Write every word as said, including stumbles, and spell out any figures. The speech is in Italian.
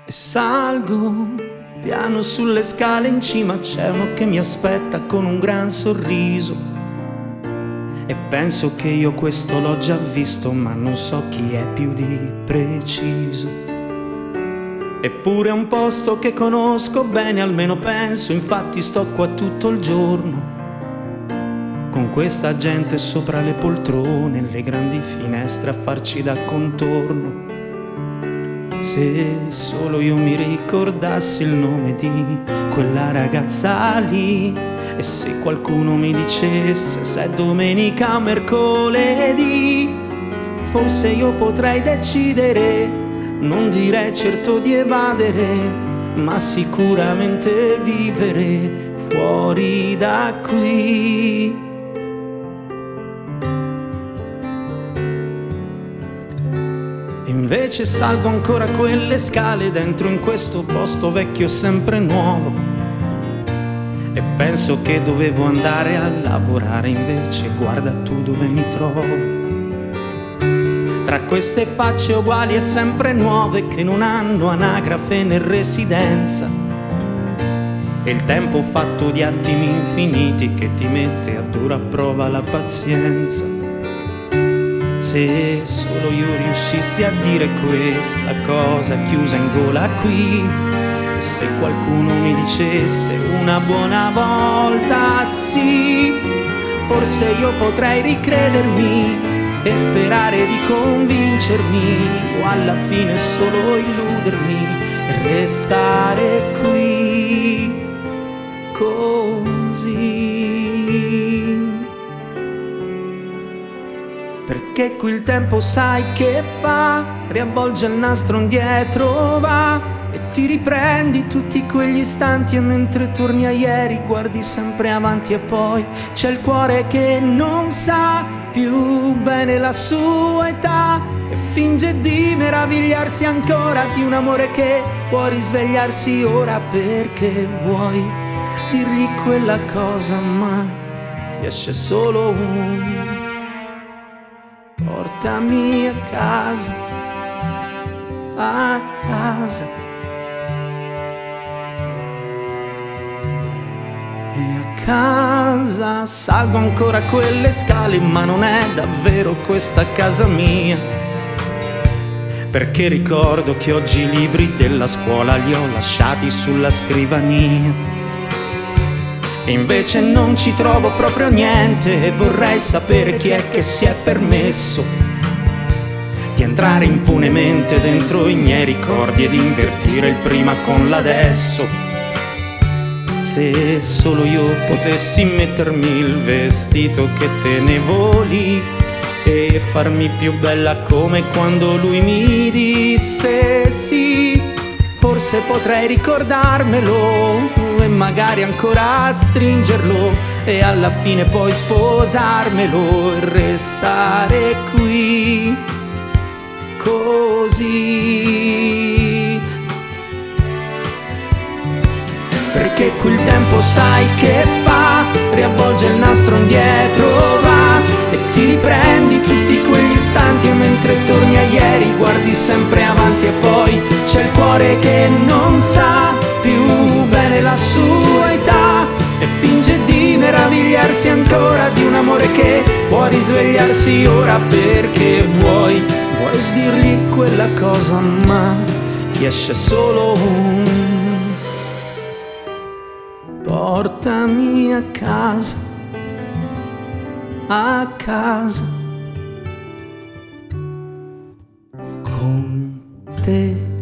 E salgo piano sulle scale, in cima c'è uno che mi aspetta con un gran sorriso. E penso che io questo l'ho già visto, ma non so chi è più di preciso. Eppure è un posto che conosco bene, almeno penso, infatti sto qua tutto il giorno, con questa gente sopra le poltrone, le grandi finestre a farci da contorno. Se solo io mi ricordassi il nome di quella ragazza lì, e se qualcuno mi dicesse se è domenica o mercoledì, forse io potrei decidere, non direi certo di evadere, ma sicuramente vivere fuori da qui. Invece salgo ancora quelle scale dentro in questo posto vecchio sempre nuovo, e penso che dovevo andare a lavorare, invece guarda tu dove mi trovo. Tra queste facce uguali e sempre nuove che non hanno anagrafe né residenza, e il tempo fatto di attimi infiniti che ti mette a dura prova la pazienza. Se solo io riuscissi a dire questa cosa chiusa in gola qui, e se qualcuno mi dicesse una buona volta sì, forse io potrei ricredermi e sperare di convincermi, o alla fine solo illudermi e restare qui così. Perché qui il tempo sai che fa, riavvolge il nastro indietro va, e ti riprendi tutti quegli istanti, e mentre torni a ieri guardi sempre avanti, e poi c'è il cuore che non sa più bene la sua età, e finge di meravigliarsi ancora di un amore che può risvegliarsi ora, perché vuoi dirgli quella cosa ma ti esce solo un portami a casa, a casa. E a casa salgo ancora quelle scale, ma non è davvero questa casa mia, perché ricordo che oggi i libri della scuola li ho lasciati sulla scrivania. E invece non ci trovo proprio niente, e vorrei sapere chi è che si è permesso di entrare impunemente dentro i miei ricordi ed invertire il prima con l'adesso. Se solo io potessi mettermi il vestito che tenevo lì e farmi più bella come quando lui mi disse sì, forse potrei ricordarmelo e magari ancora stringerlo, e alla fine poi sposarmelo e restare qui così. Perché qui il tempo sai che fa, riavvolge il nastro indietro va, e ti riprendi tutti quegli istanti, e mentre torni a ieri guardi sempre avanti, e poi c'è il cuore che non sa più bene la sua età, e finge di meravigliarsi ancora di un amore che può risvegliarsi ora, perché vuoi, vuoi dirgli quella cosa ma ti esce solo un portami a casa, a casa con te.